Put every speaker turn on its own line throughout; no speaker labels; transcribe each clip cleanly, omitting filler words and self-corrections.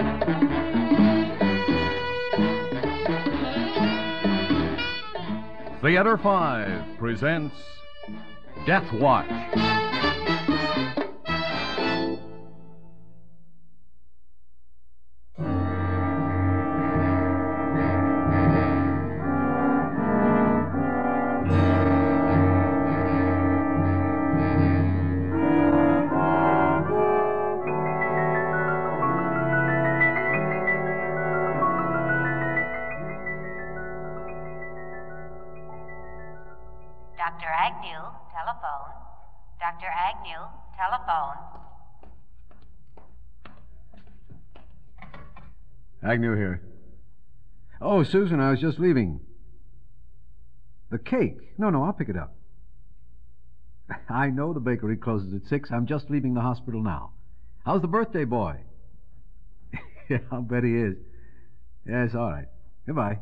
Theater 5 presents Death Watch.
Dr. Agnew, telephone. Dr. Agnew, telephone.
Agnew here. Oh, Susan, I was just leaving. The cake? No, I'll pick it up. I know the bakery closes at 6. I'm just leaving the hospital now. How's the birthday boy? Yeah, I'll bet he is. Yes, all right. Goodbye.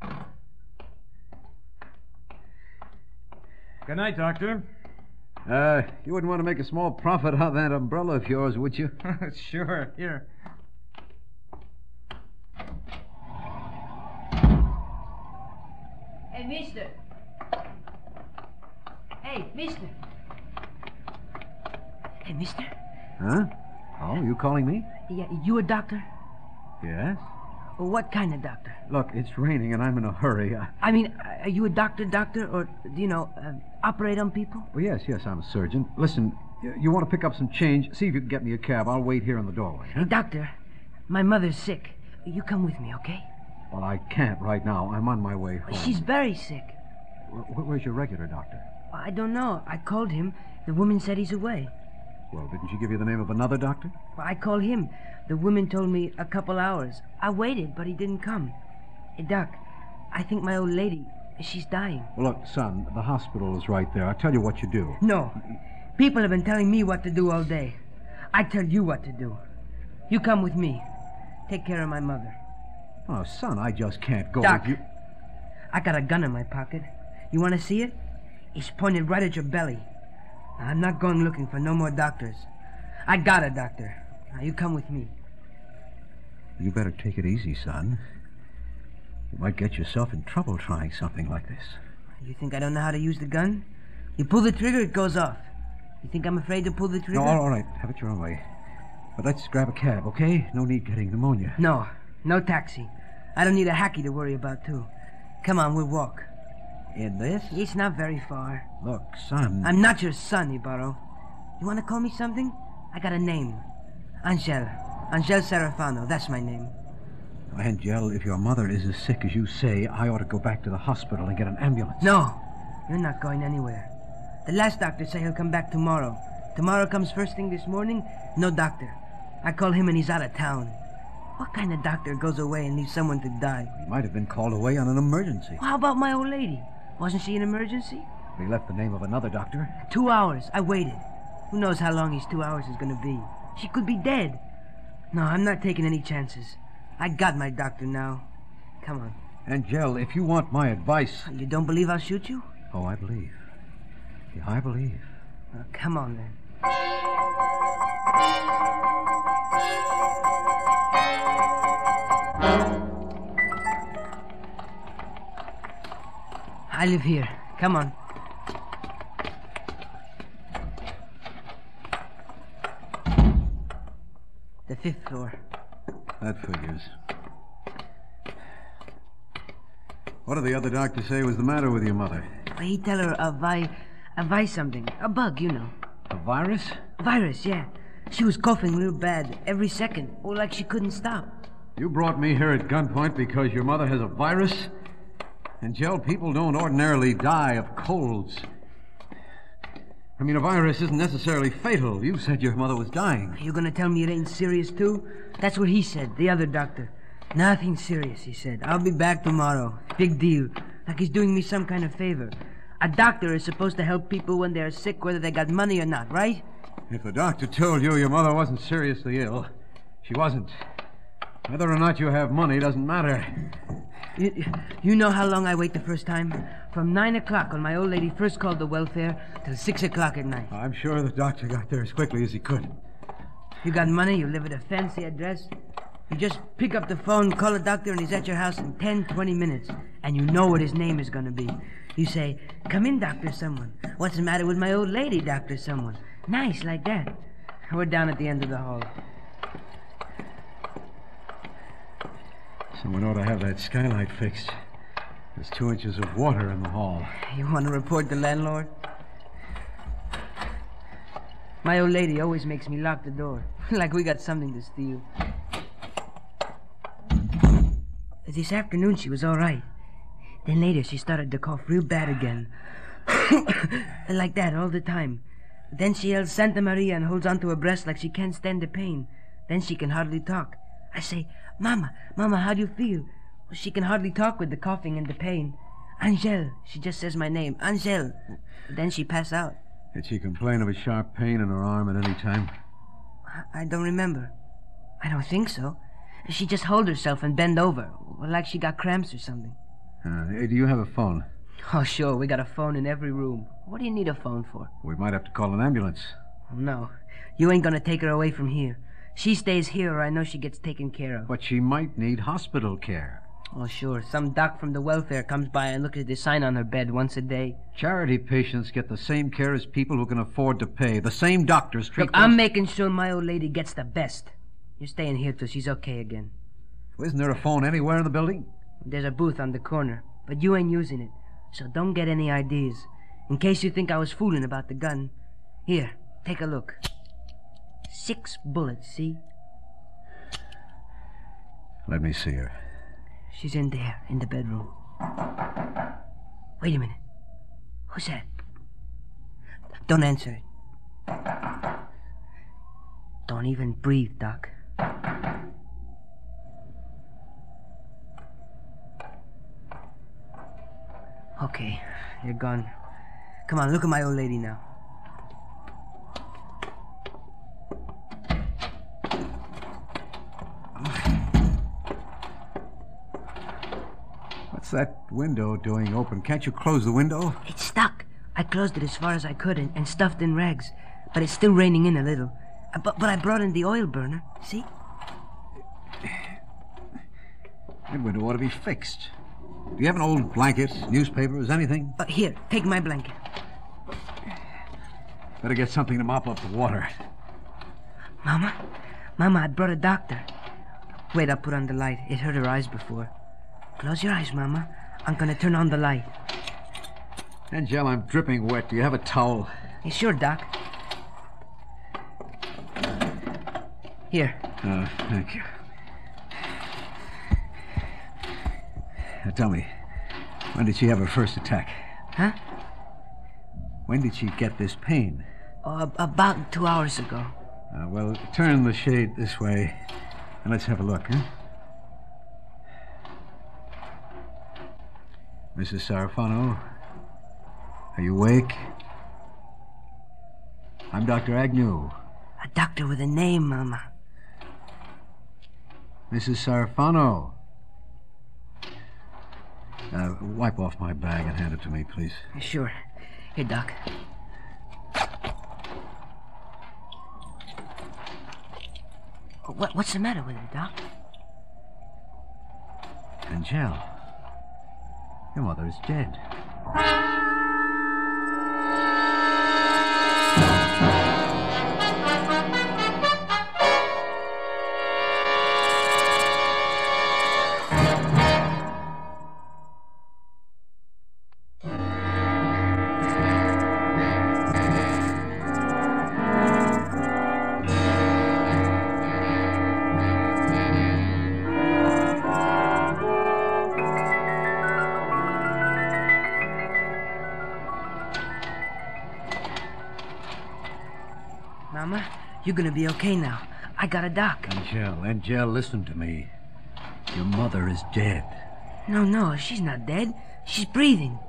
Good night, Doctor.
You wouldn't want to make a small profit out of that umbrella of yours, would you?
Sure. Here.
Hey, mister. Hey, mister. Hey, mister.
Huh? Oh, you calling me?
Yeah, you a doctor?
Yes.
Well, what kind of doctor?
Look, it's raining and I'm in a hurry.
I mean, are you a doctor, or, do you know, operate on people?
Well, yes, I'm a surgeon. Listen, you want to pick up some change? See if you can get me a cab. I'll wait here in the doorway. Huh?
Hey, doctor, my mother's sick. You come with me, okay?
Well, I can't right now. I'm on my way home.
She's very sick.
Where's your regular doctor?
I don't know. I called him. The woman said he's away.
Well, didn't she give you the name of another doctor?
Well, I called him. The woman told me a couple hours. I waited, but he didn't come. Hey, Doc, I think my old lady, she's dying.
Well, look, son, the hospital is right there. I'll tell you what you do.
No. People have been telling me what to do all day. I tell you what to do. You come with me. Take care of my mother.
Oh, son, I just can't go
Doc,
with you.
I got a gun in my pocket. You want to see it? It's pointed right at your belly. Now, I'm not going looking for no more doctors. I got a doctor. Now, you come with me.
You better take it easy, son. You might get yourself in trouble trying something like this.
You think I don't know how to use the gun? You pull the trigger, it goes off. You think I'm afraid to pull the trigger?
No, all right. Have it your own way. But let's grab a cab, okay? No need getting pneumonia.
No taxi. I don't need a hacky to worry about, too. Come on, we'll walk.
In this?
It's not very far.
Look, son.
I'm not your son, Ibarro. You want to call me something? I got a name. Angel Serafano, that's my name.
Angel, if your mother is as sick as you say, I ought to go back to the hospital and get an ambulance.
No, you're not going anywhere. The last doctor said he'll come back tomorrow. Tomorrow comes first thing this morning, no doctor. I call him and he's out of town. What kind of doctor goes away and leaves someone to die?
He might have been called away on an emergency.
Well, how about my old lady? Wasn't she an emergency?
He left the name of another doctor.
2 hours. I waited. Who knows how long his 2 hours is going to be? She could be dead. No, I'm not taking any chances. I got my doctor now. Come on.
Angel, if you want my advice...
You don't believe I'll shoot you?
Oh, I believe. Yeah, I believe.
Come on, then. I live here. Come on. The 5th floor.
That figures. What did the other doctor say was the matter with your mother?
He tell her a something. A bug, you know.
A virus?
Virus, yeah. She was coughing real bad every second. Oh, like she couldn't stop.
You brought me here at gunpoint because your mother has a virus? Angel, people don't ordinarily die of colds. I mean, a virus isn't necessarily fatal. You said your mother was dying.
You gonna tell me it ain't serious, too? That's what he said, the other doctor. Nothing serious, he said. I'll be back tomorrow. Big deal. Like he's doing me some kind of favor. A doctor is supposed to help people when they're sick, whether they got money or not, right?
If the doctor told you your mother wasn't seriously ill, she wasn't. Whether or not you have money doesn't matter.
You know how long I wait the first time? From 9 o'clock when my old lady first called the welfare till 6 o'clock at night.
I'm sure the doctor got there as quickly as he could.
You got money? You live at a fancy address? You just pick up the phone, call a doctor, and he's at your house in 10, 20 minutes. And you know what his name is going to be. You say, "Come in, Dr. Someone. What's the matter with my old lady, Dr. Someone?" Nice, like that. We're down at the end of the hall.
Someone ought to have that skylight fixed. There's 2 inches of water in the hall.
You want to report the landlord? My old lady always makes me lock the door. Like we got something to steal. This afternoon she was all right. Then later she started to cough real bad again. Like that all the time. Then she yells Santa Maria and holds onto her breast like she can't stand the pain. Then she can hardly talk. I say, Mama, how do you feel? Well, she can hardly talk with the coughing and the pain. Angel, she just says my name, Angel. Then she pass out.
Did she complain of a sharp pain in her arm at any time?
I don't remember. I don't think so. She just hold herself and bend over, like she got cramps or something.
Do you have a phone?
Oh, sure, we got a phone in every room. What do you need a phone for?
We might have to call an ambulance.
No, you ain't gonna take her away from here. She stays here or I know she gets taken care of.
But she might need hospital care.
Oh, sure. Some doc from the welfare comes by and looks at the sign on her bed once a day.
Charity patients get the same care as people who can afford to pay. The same doctors treat
Look, I'm making sure my old lady gets the best. You're staying here till she's okay again.
Isn't there a phone anywhere in the building?
There's a booth on the corner, but you ain't using it. So don't get any ideas. In case you think I was fooling about the gun. Here, take a look. 6 bullets, see?
Let me see her.
She's in there, in the bedroom. Wait a minute. Who's that? Don't answer it. Don't even breathe, Doc. Okay, they're gone. Come on, look at my old lady now.
What's that window doing open? Can't you close the window?
It's stuck. I closed it as far as I could and stuffed in rags. But it's still raining in a little. But I brought in the oil burner. See?
That window ought to be fixed. Do you have an old blanket, newspapers, anything?
Here, take my blanket.
Better get something to mop up the water.
Mama, I brought a doctor. Wait, I'll put on the light. It hurt her eyes before. Close your eyes, Mama. I'm gonna turn on the light.
Angel, I'm dripping wet. Do you have a towel?
Sure, Doc. Here.
Thank you. Now tell me, when did she have her first attack?
Huh?
When did she get this pain?
About 2 hours ago.
Well, turn the shade this way, and let's have a look, huh? Mrs. Sarafano, are you awake? I'm Dr. Agnew.
A doctor with a name, Mama.
Mrs. Sarafano. Wipe off my bag and hand it to me, please.
Sure. Here, Doc. What's the matter with her, Doc?
Angel, your mother is dead.
Mama, you're gonna be okay now. I got a doc.
Angel, listen to me. Your mother is dead.
No, she's not dead. She's breathing.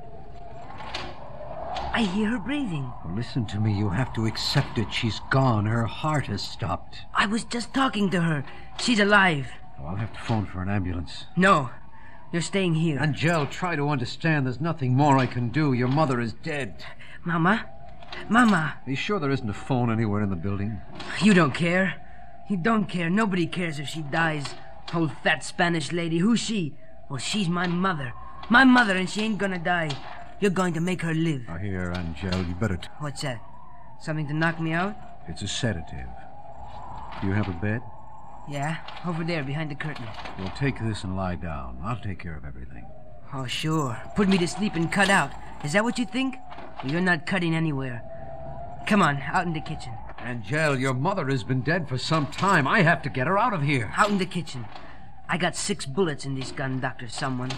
I hear her breathing.
Well, listen to me. You have to accept it. She's gone. Her heart has stopped.
I was just talking to her. She's alive.
Oh, I'll have to phone for an ambulance.
No, you're staying here.
Angel, try to understand. There's nothing more I can do. Your mother is dead.
Mama?
Are you sure there isn't a phone anywhere in the building?
You don't care. You don't care. Nobody cares if she dies. Old fat Spanish lady. Who's she? Well, she's my mother. My mother, and she ain't gonna die. You're going to make her live.
Now, here, Angel, you better...
What's that? Something to knock me out?
It's a sedative. Do you have a bed?
Yeah, over there, behind the curtain.
Well, take this and lie down. I'll take care of everything.
Oh, sure. Put me to sleep and cut out. Is that what you think? Well, you're not cutting anywhere. Come on, out in the kitchen.
Angel, your mother has been dead for some time. I have to get her out of here.
Out in the kitchen. I got 6 bullets in this gun, Dr. Someone.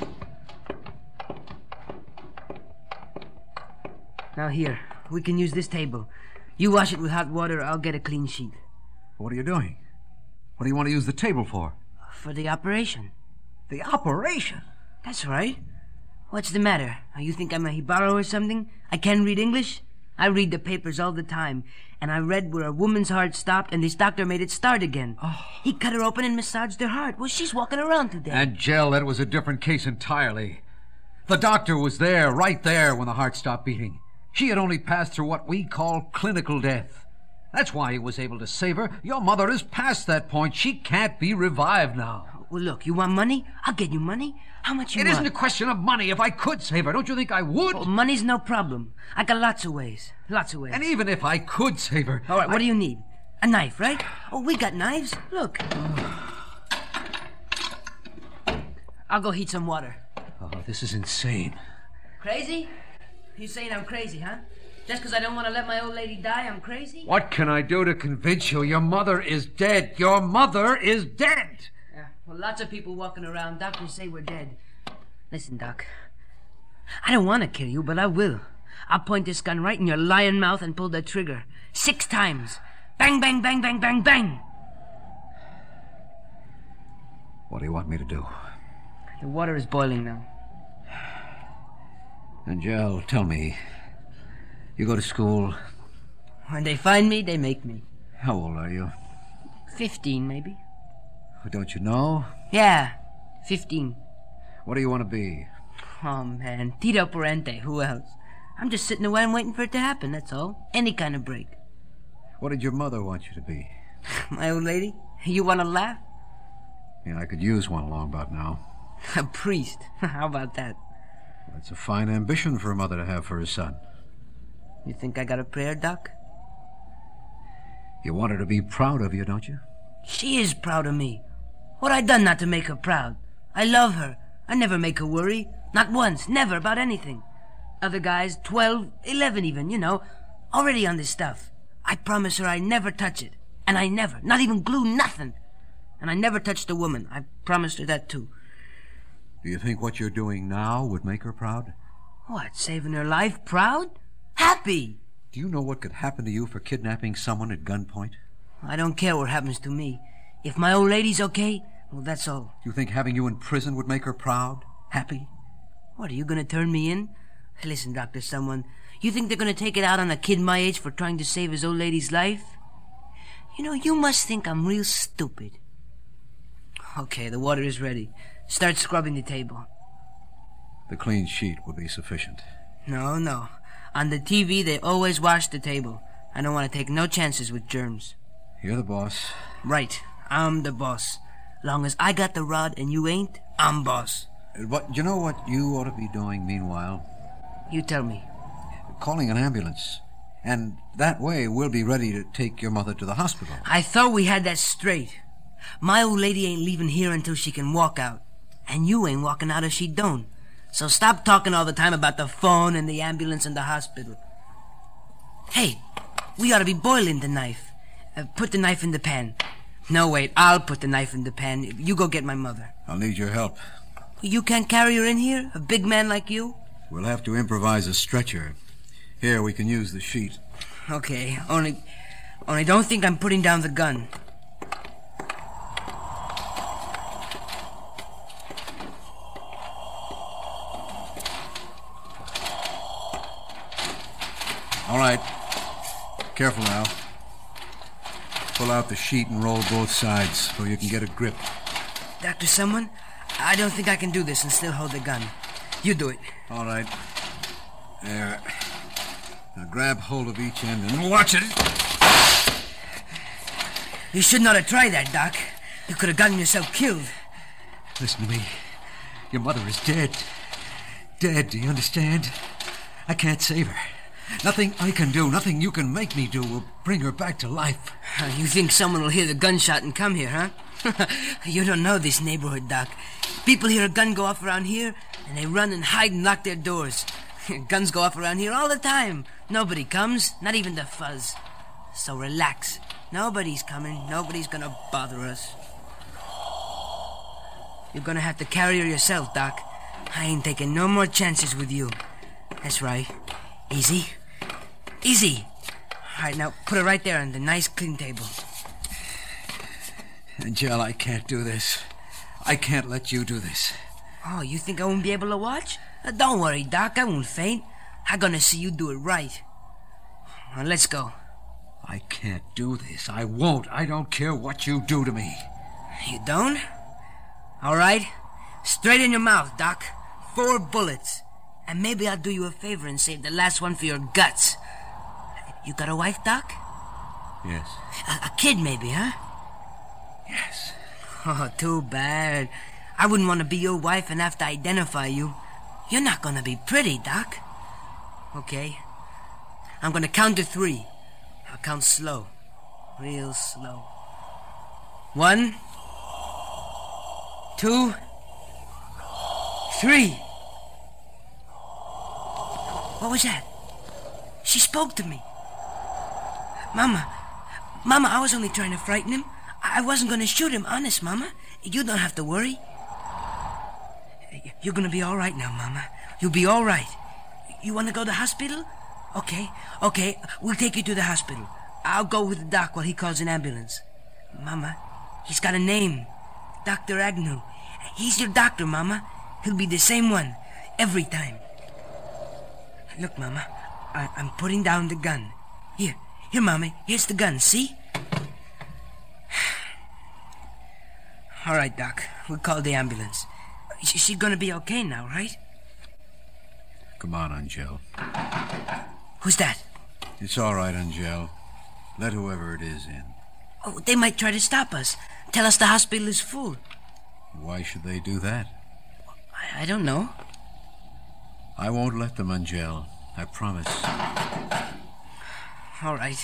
Now here, we can use this table. You wash it with hot water, I'll get a clean sheet.
What are you doing? What do you want to use the table for?
For the operation.
The operation?
That's right. What's the matter? You think I'm a hibaro or something? I can't read English? I read the papers all the time, and I read where a woman's heart stopped and this doctor made it start again.
Oh.
He cut her open and massaged her heart. Well, she's walking around today.
Angel, that was a different case entirely. The doctor was there, right there, when the heart stopped beating. She had only passed through what we call clinical death. That's why he was able to save her. Your mother is past that point. She can't be revived now.
Well, look, you want money? I'll get you money. How much you want?
It isn't a question of money. If I could save her, don't you think I would?
Oh, money's no problem. I got lots of ways. Lots of ways.
And even if I could save her...
All right, what do you need? A knife, right? Oh, we got knives. Look. I'll go heat some water.
Oh, this is insane.
Crazy? You saying I'm crazy, huh? Just because I don't want to let my old lady die, I'm crazy?
What can I do to convince you? Your mother is dead. Your mother is dead.
Yeah, well, lots of people walking around. Doctors say we're dead. Listen, Doc. I don't want to kill you, but I will. I'll point this gun right in your lion mouth and pull the trigger. 6 times. Bang, bang, bang, bang, bang, bang.
What do you want me to do?
The water is boiling now.
Angel, tell me. You go to school?
When they find me, they make me.
How old are you?
15, maybe.
Don't you know?
Yeah, 15.
What do you want to be?
Oh, man. Tito Parente. Who else? I'm just sitting around waiting for it to happen, that's all. Any kind of break.
What did your mother want you to be?
My old lady? You want to laugh?
Yeah, I could use one along about now.
A priest. How about that?
That's a fine ambition for a mother to have for her son.
You think I got a prayer, Doc?
You want her to be proud of you, don't you?
She is proud of me. What I done not to make her proud? I love her. I never make her worry. Not once. Never about anything. Other guys, 12, 11 even, you know, already on this stuff. I promise her I never touch it. And I never, not even glue, nothing. And I never touched a woman. I promised her that, too.
Do you think what you're doing now would make her proud?
What, saving her life? Proud? Happy!
Do you know what could happen to you for kidnapping someone at gunpoint?
I don't care what happens to me. If my old lady's okay, well, that's all.
Do you think having you in prison would make her proud? Happy?
What, are you gonna turn me in? Listen, Dr. Someone, you think they're gonna take it out on a kid my age for trying to save his old lady's life? You know, you must think I'm real stupid. Okay, the water is ready. Start scrubbing the table.
The clean sheet will be sufficient.
No. On the TV, they always wash the table. I don't want to take no chances with germs.
You're the boss.
Right. I'm the boss. Long as I got the rod and you ain't, I'm boss.
But you know what you ought to be doing meanwhile?
You tell me.
Calling an ambulance. And that way we'll be ready to take your mother to the hospital.
I thought we had that straight. My old lady ain't leaving here until she can walk out. And you ain't walking out if she don't. So stop talking all the time about the phone and the ambulance and the hospital. Hey, we ought to be boiling the knife. Put the knife in the pan. No, wait, I'll put the knife in the pan. You go get my mother.
I'll need your help.
You can't carry her in here? A big man like you?
We'll have to improvise a stretcher. Here, we can use the sheet.
Okay, only don't think I'm putting down the gun.
All right. Careful now. Pull out the sheet and roll both sides so you can get a grip.
Dr. Someone, I don't think I can do this and still hold the gun. You do it.
All right. There. Now grab hold of each end and watch it.
You should not have tried that, Doc. You could have gotten yourself killed.
Listen to me. Your mother is dead. Dead, do you understand? I can't save her. Nothing I can do, nothing you can make me do will bring her back to life.
You think someone will hear the gunshot and come here, huh? You don't know this neighborhood, Doc. People hear a gun go off around here, and they run and hide and lock their doors. Guns go off around here all the time. Nobody comes, not even the fuzz. So relax. Nobody's coming. Nobody's gonna bother us. You're gonna have to carry her yourself, Doc. I ain't taking no more chances with you. That's right. Easy. Easy. All right, now put her right there on the nice clean table.
Angel, I can't do this. I can't let you do this.
Oh, you think I won't be able to watch? Don't worry, Doc. I won't faint. I'm gonna see you do it right. Now, let's go.
I can't do this. I won't. I don't care what you do to me.
You don't? All right. Straight in your mouth, Doc. 4 bullets. And maybe I'll do you a favor and save the last one for your guts. You got a wife, Doc?
Yes.
A kid, maybe, huh?
Yes.
Oh, too bad. I wouldn't want to be your wife and have to identify you. You're not gonna be pretty, Doc. Okay. I'm gonna count to 3. I'll count slow. Real slow. 1, 2, 3. What was that? She spoke to me. Mama, I was only trying to frighten him. I wasn't going to shoot him, honest, Mama. You don't have to worry. You're going to be all right now, Mama. You'll be all right. You want to go to the hospital? Okay, we'll take you to the hospital. I'll go with the doc while he calls an ambulance. Mama, he's got a name. Dr. Agnew. He's your doctor, Mama. He'll be the same one, every time. Look, Mama, I'm putting down the gun. Here, Mama, here's the gun, see? All right, Doc, we'll call the ambulance. She's gonna be okay now, right?
Come on, Angel.
Who's that?
It's all right, Angel. Let whoever it is in.
Oh, they might try to stop us. Tell us the hospital is full.
Why should they do that?
I don't know.
I won't let them, Angel. I promise.
All right.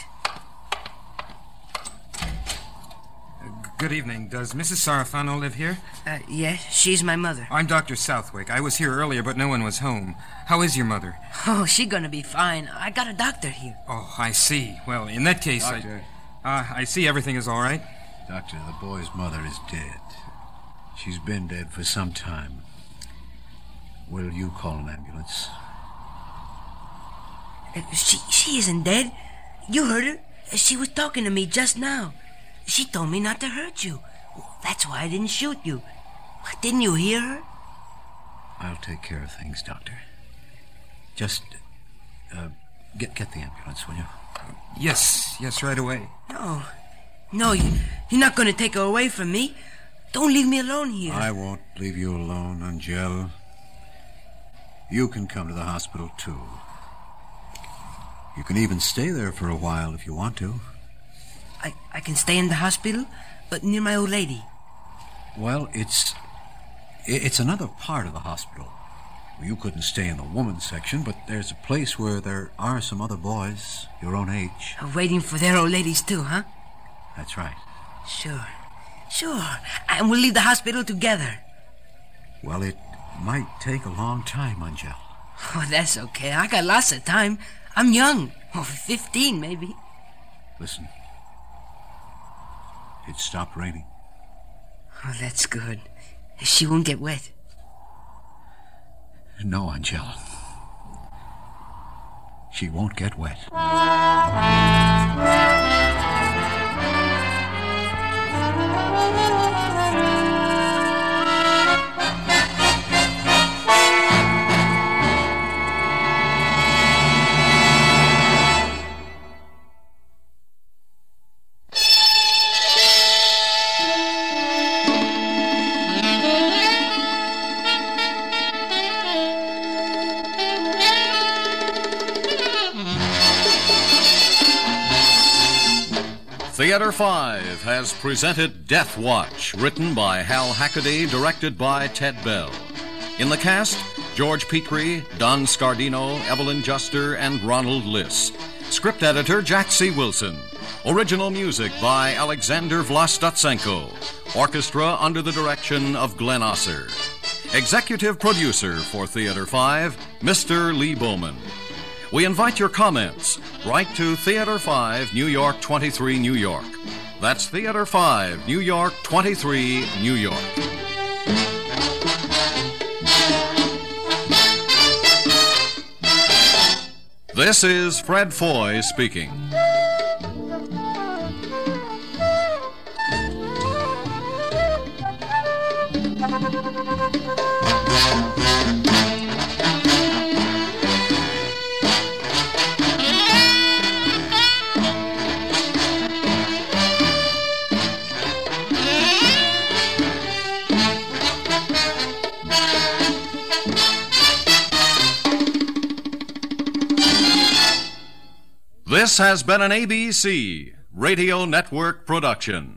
Good evening. Does Mrs. Sarafano live here?
Yes, she's my mother.
I'm Dr. Southwick. I was here earlier, but no one was home. How is your mother?
Oh, she's gonna be fine. I got a doctor here.
Oh, I see. Well, in that case,
Doctor.
I see everything is all right.
Doctor, the boy's mother is dead. She's been dead for some time. Will you call an ambulance?
She isn't dead. You heard her. She was talking to me just now. She told me not to hurt you. That's why I didn't shoot you. Didn't you hear her?
I'll take care of things, Doctor. Just, get the ambulance, will you?
Yes, right away.
No, you're not going to take her away from me. Don't leave me alone here.
I won't leave you alone, Angel. You can come to the hospital, too. You can even stay there for a while if you want to.
I can stay in the hospital, but near my old lady.
Well, it's another part of the hospital. You couldn't stay in the women's section, but there's a place where there are some other boys your own age.
Waiting for their old ladies, too, huh?
That's right.
Sure. And we'll leave the hospital together.
Well, it might take a long time, Angel.
Oh, that's okay. I got lots of time. I'm young. 15, maybe.
Listen. It stopped raining.
Oh, that's good. She won't get wet.
No, Angel. She won't get wet.
Theater 5 has presented Death Watch, written by Hal Hackaday, directed by Ted Bell. In the cast, George Petrie, Don Scardino, Evelyn Juster, and Ronald Liss. Script editor, Jack C. Wilson. Original music by Alexander Vlastotsenko. Orchestra under the direction of Glenn Osser. Executive producer for Theater 5, Mr. Lee Bowman. We invite your comments. Write to Theater 5, New York 23, New York. That's Theater 5, New York 23, New York. This is Fred Foy speaking. This has been an ABC Radio Network production.